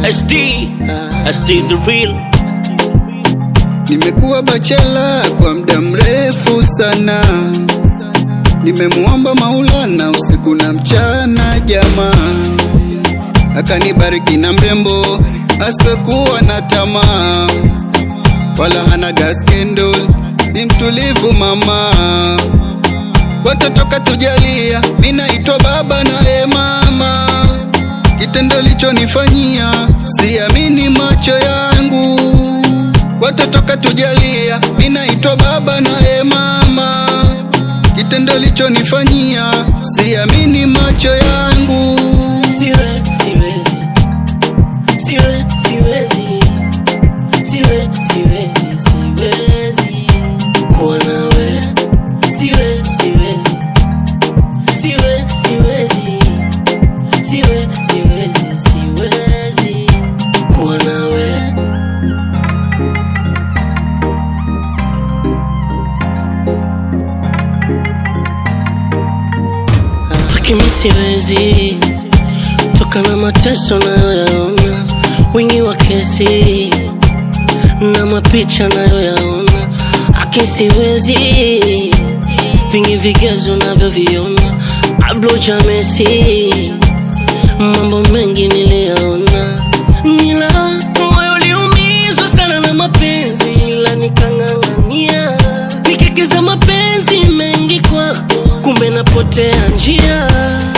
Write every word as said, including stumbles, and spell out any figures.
S D, S D the real. Nimekuwa bachela kwa muda mrefu sana, nimemuomba Maulana usiku na mchana jamaa, akanibariki na mrembo asikuwa na tamaa, wala hana gas candle, ni mtulivu mama. Watoto katujalia, mimi naitwa baba na e mama. Kitendo lichonifanyia siamini macho yangu. Watoto katujalia, mimi naitwa baba na e mama. Kitendo lichonifanyia siamini macho yangu. Siwe, siwezi, siwe, siwezi, siwe, siwezi, siwezi kuwa nawe. Siwe, siwezi, siwe, siwezi, siwe, siwezi, siwezi kuwa nawe. Lakini siwezi toka na mateso nayoyaona, wingi wa kesi na mapicha nayoyaona. Lakini siwezi vingi vigezo navyoviona, Pablo Jamesi, mambo mengi niliyaona. Nila moyo uliumizwa sana na mapenzi, ila nikang'ang'ania, nikikeza mapenzi mengi kwako, kumbe napotea njia.